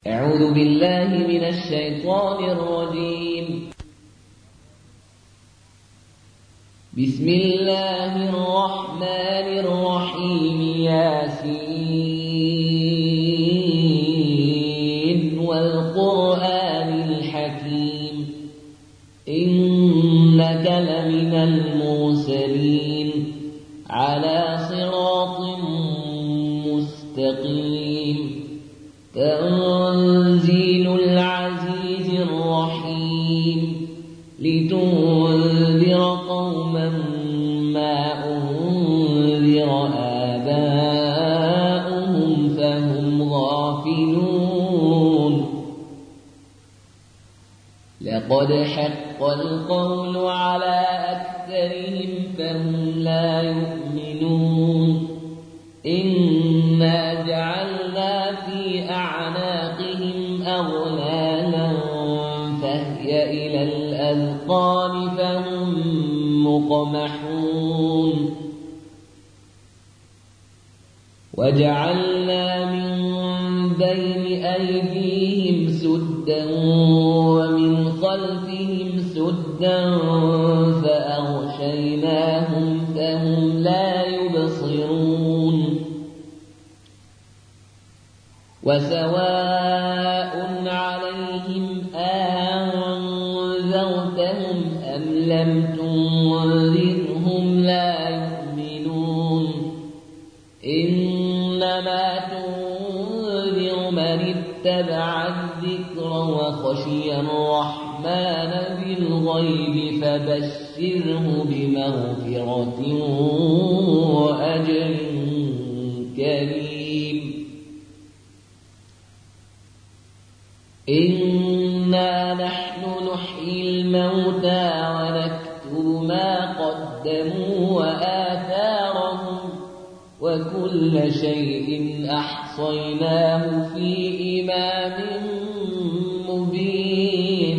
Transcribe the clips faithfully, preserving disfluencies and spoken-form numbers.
أعوذ بالله من الشيطان الرجيم. بسم الله الرحمن الرحيم. ياسين والقرآن الحكيم إنك لمن المرسلين على صراط مستقيم. تنزيل العزيز الرحيم لتنذر قوما ما أنذر آباؤهم فهم غافلون. لقد حق القول على أكثرهم فهم لا يؤمنون. إنا جعلنا في أعناقهم أغلالا فهي إلى الأذقان فهم مقمحون. وجعلنا من بين أيديهم سدا ومن خلفهم سدا فأغشيناهم فهم لا يبصرون. وسواء عليهم أنذرتهم أم لم تنذرهم لا يؤمنون. إنما تنذر من اتبع الذكر وخشي الرحمن بالغيب فبشره بمغفرة وأجر كريم. إنا نحن نحيي الموتى ونكتب ما قدموا وآثارهم وكل شيء أحصيناه في إمام مبين.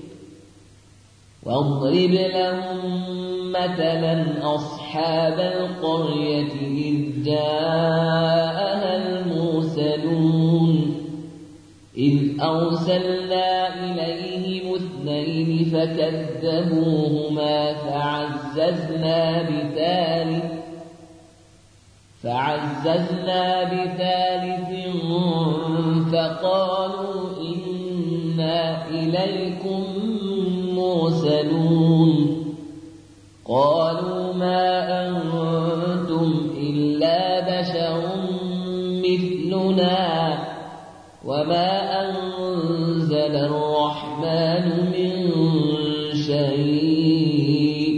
واضرب لهم مثلا أصحاب القرية إذ جاءها المرسلون إذ أرسلنا إليهم اثنين فكذبوهما فعززنا بثالث فعززنا بثالث فقالوا إنا إليكم مرسلون. قالوا ما أنتم إلا بشر مثلنا وما أنزل الرحمن من شيء.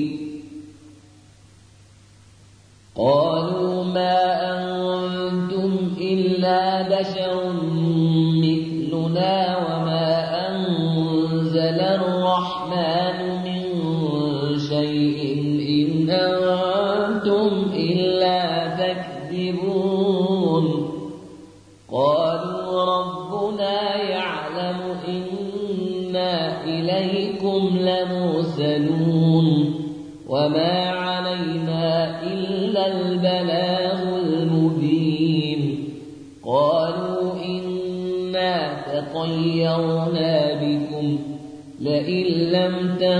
قالوا ما أنتم إلا بشر مثلنا وما أنزل الرحمن من شيء إن أنتم إلا تكذبون. قالوا ربنا يعلم إنا إليكم لمرسلون وما علينا إلا البلاغ المبين. قالوا إنا تطيرنا بكم لئن لم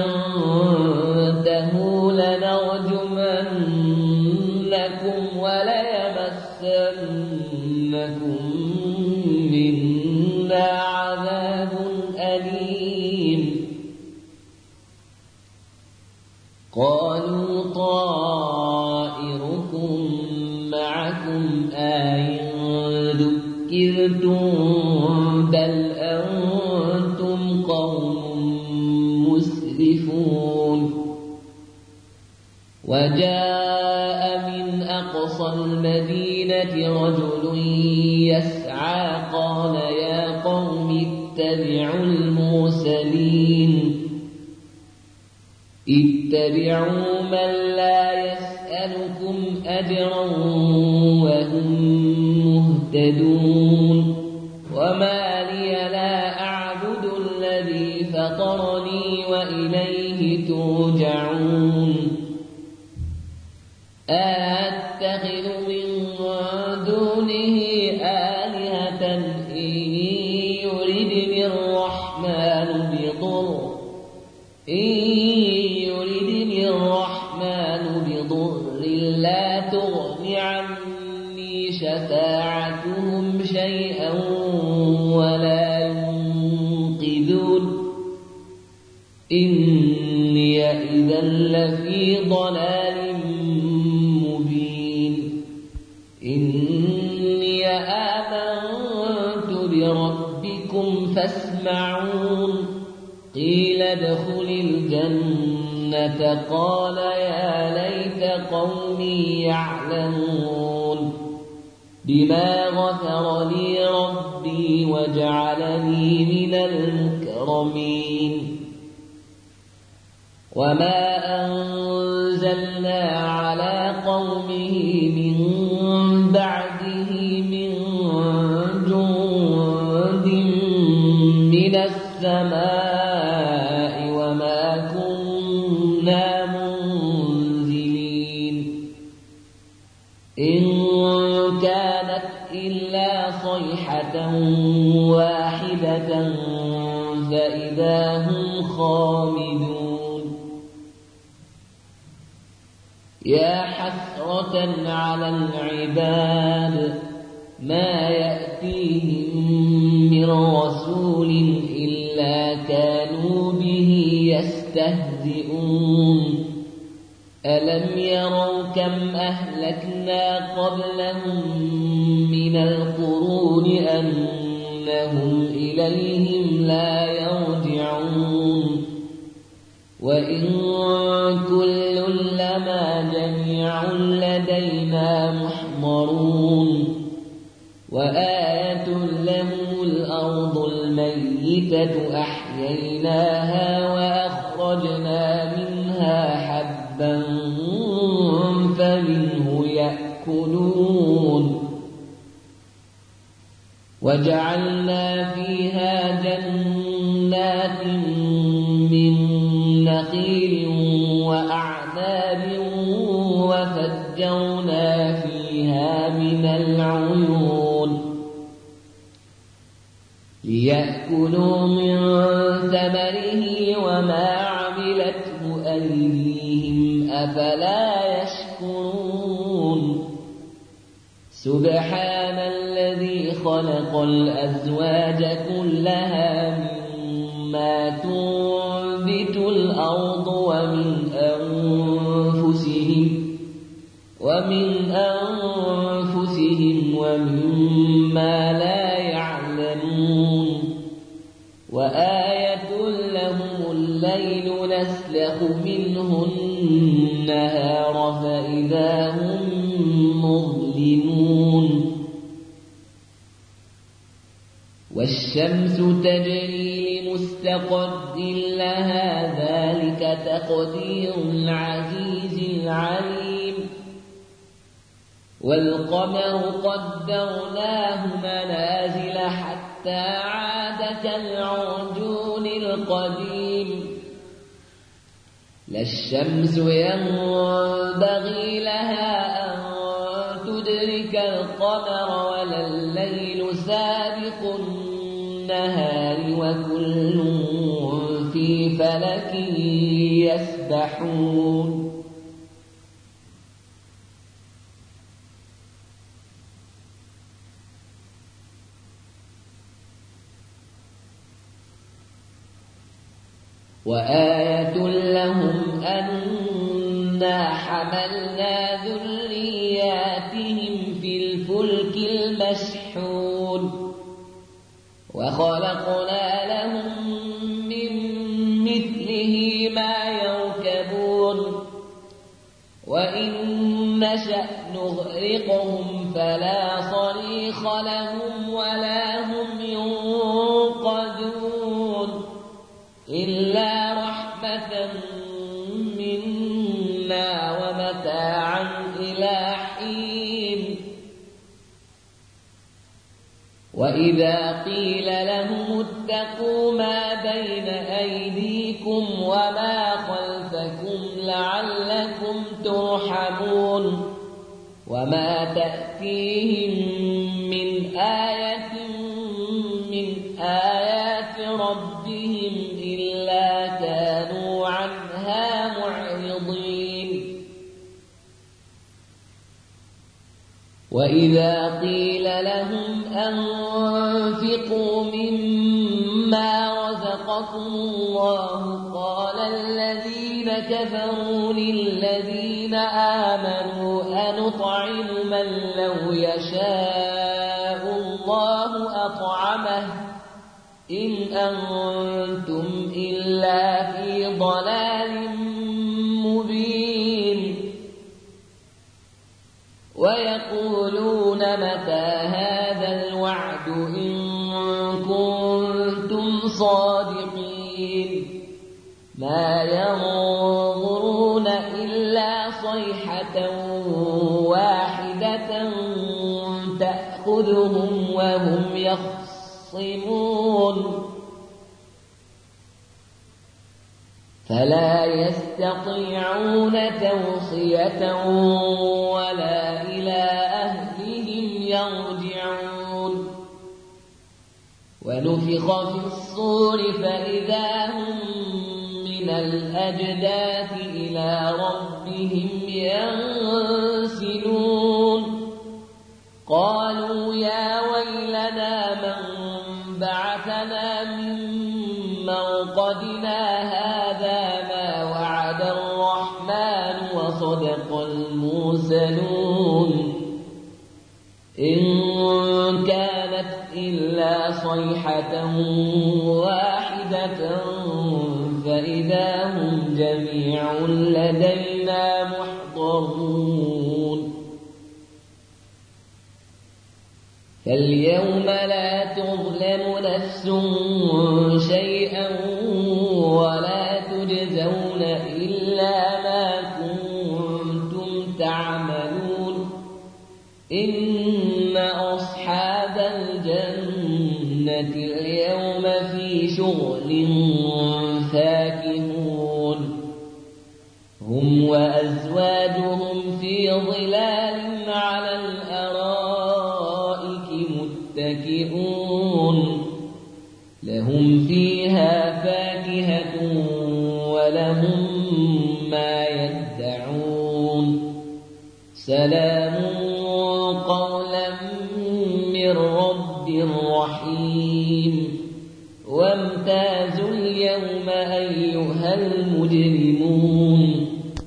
تنتهوا لنرجمنكم وليمسنكم منا عذاب أليم. قالوا طائركم معكم أئن ذكرتم بل أنتم قوم مسرفون. وجاء من أقصى المدينة رجل يسعى قال يا قوم اتبعوا المرسلين اتبعوا من لا يسألكم أجرا وهم مهتدون. وما لي لا أعبد الذي فطرني وإليه ترجعون. أتخذ من دونه آلهة إن يردني الرحمن بضر إن يردني الرحمن بضر لا تغن عني شفاعتهم شيئا ولا ينقذون إني إذا لفي ضلال مبين إني آمنت بربكم فاسمعون قيل ادخل الجنة قال يا ليت قومي يعلمون بما غفر لي ربي وجعلني من المكرمين وما أنزلنا على قومه من بعده من جند من السماء وما كنا منزلين إن كانت إلا صيحة واحدة فإذا هم خامدون يا حسرة على العباد ما يأتيهم من رسول إلا كانوا به يستهزئون ألم يروا كم أهلكنا قبلهم من القرون أنهم إليهم لا يرجعون وإن كل لما جميع لدينا محضرون وآية لهم الأرض الميتة أحييناها وأخرجنا منها حبا فمنه يأكلون وجعلنا فيها جنات من نخيل وأعناب وفجرنا فيها من العيون ليأكلوا من ثمره وما عملته أيديهم أفلا يشكرون سبحان الذي خلق الأزواج كلها مما تنبت الأرض ومن أنفسهم ومن أنفسهم ومما لا يعلمون وآية لهم الليل نسلخ منه النهار فإذا هم مظلمون والشمس تجري لمستقر لها ذلك تقدير العزيز العليم والقمر قدرناه منازل حتى عاد كالعرجون القديم لا الشمس ينبغي لها أن تدرك القمر ولا الليل سابق النهار وكل في فلك يسبحون وآية لهم أنا حملنا ذرياتهم في الفلك المشحون وخلقنا لهم من مثله ما يركبون وإن نشأ نغرقهم فلا صريخ لهم ولا هم ينقذون إلا رحمة منا ومتاعا إلى حين وإذا قيل لهم اتقوا ما بين أيديكم وما خلفكم لعلكم ترحمون وما تأتيهم من آية من آيات ربهم إلا كانوا عنها معرضين وإذا قيل لهم أنفقوا مما رزقكم الله قال الذين كفروا للذين آمنوا أنطعم من لو يشاء الله أطعمه إن أنتم إلا في ضلال مبين ويقولون متى هذا الوعد إن كنتم صادقين ما ينظرون إلا صيحة واحدة تأخذهم وهم يخصمون فلا يستطيعون توصية ولا إلى أهلهم يرجعون ونفخ في الصور فإذا هم من الأجداث إلى ربهم ينسلون قالوا يا ويلنا من بعثنا من مرقدنا هذا ما وعد الرحمن وصدق المرسلون إن كانت إلا صيحة واحدة فإذا هم جميع لدينا محضرون فاليوم لا تظلم نفس شيئا ولا تجزون إلا ما كنتم تعملون إن أصحاب الجنة اليوم في شغل فاكهون هم وأزواجهم في ظلال على الأرائك متكئون لهم فيها فاكهة ولهم ما يدعون سلام قولا من رب رحيم وامتازوا اليوم أيها المجرمون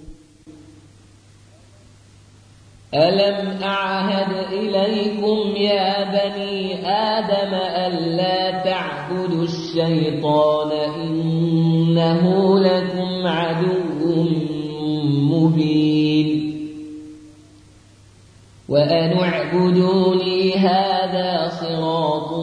ألم أعهد إليكم يا بني آدم ألا تعبدوا الشيطان إنه لكم عدو مبين وأن اعبدوني هذا صراط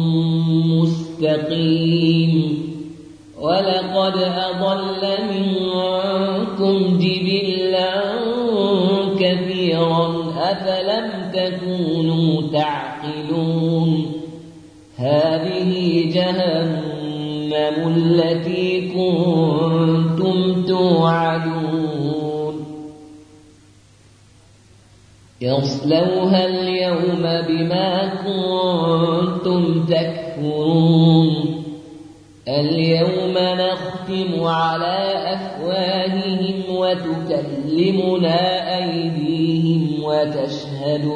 مستقيم ولقد أضل منكم جبلا كثيرا أفلم تكونوا تعقلون هذه جهنم التي كنتم توعدون يصلوها اليوم بما كنتم تكفرون اليوم نختم على أفواههم وتكلمنا أيديهم وتشهد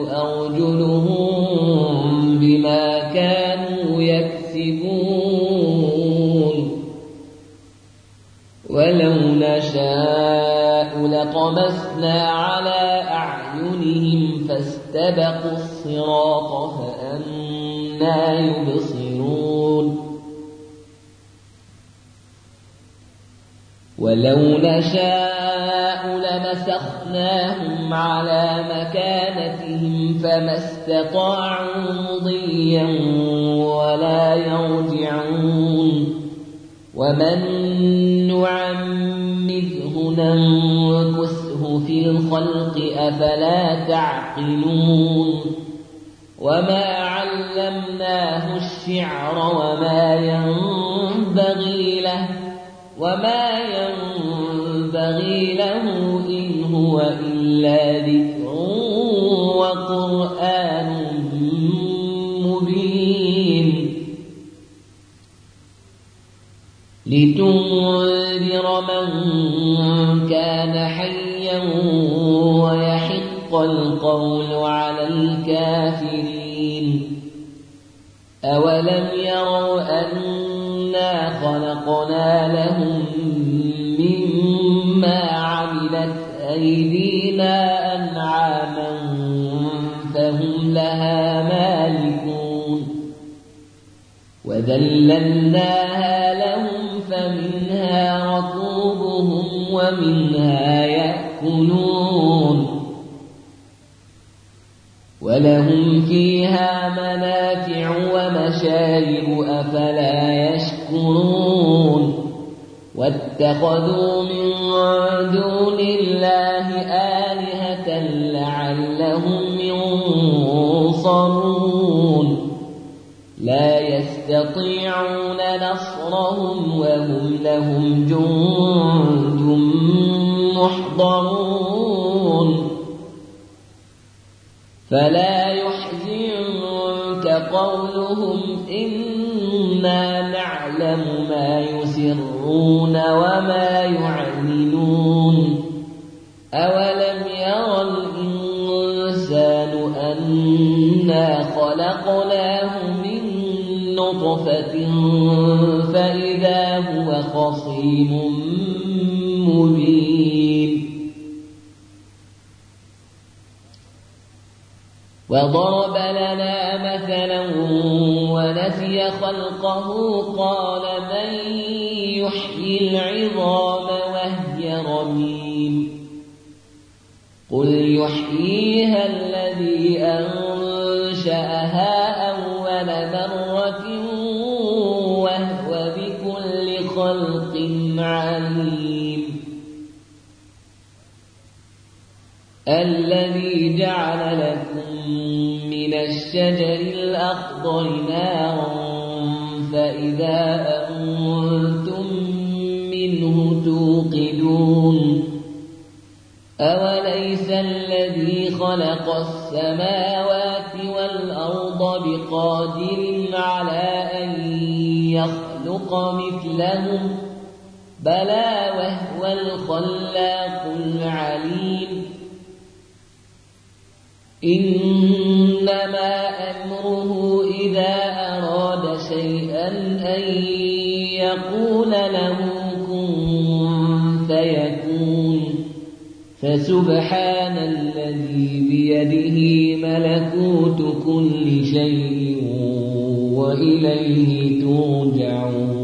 أرجلهم بما كانوا يكسبون ولو نشاء لطمسنا على أعينهم فاستبقوا الصراط فأنى يبصرون ولو نشاء لمسخناهم على مكانتهم فما استطاعوا مضيا ولا يرجعون ومن نعمره ننكسه في الخلق أفلا تعقلون وما علمناه الشعر وما ينبغي له وما ينبغي له إن هو إلا ذكر وقرآن مبين لتنذر من كان حيا ويحق القول على الكافرين أولم يروا أنا خلقنا لهم مما عملت أيدينا أنعاما فهم لها مالكون وذللناها لهم فمنها ركوبهم ومنها يأكلون ولهم فيها منافع ومشارب أفلا يشكرون واتخذوا من دون الله آلهة لعلهم ينصرون لا يستطيعون نصرهم وهم لهم جند محضرون فلا يحزنك قولهم إنا نعلم ما يسرون وما يعلنون أولم يرى الإنسان أنا خلقناه من نطفة فإذا هو خصيم مبين وضرب لنا مثلا ونسي خلقه قال من يحيي العظام وهي رميم قل يحييها الذي أنشأها أول مرة وهو بكل خلق عليم الذي جعل لكم من الشجر الأخضر نارا فإذا أنتم منه توقدون أوليس الذي خلق السماوات والأرض بقادر على أن يخلق مثلهم بلى وهو الخلاق العليم إنما أمره إذا أراد شيئا أن يقول له كن فيكون فسبحان الذي بيده ملكوت كل شيء وإليه ترجعون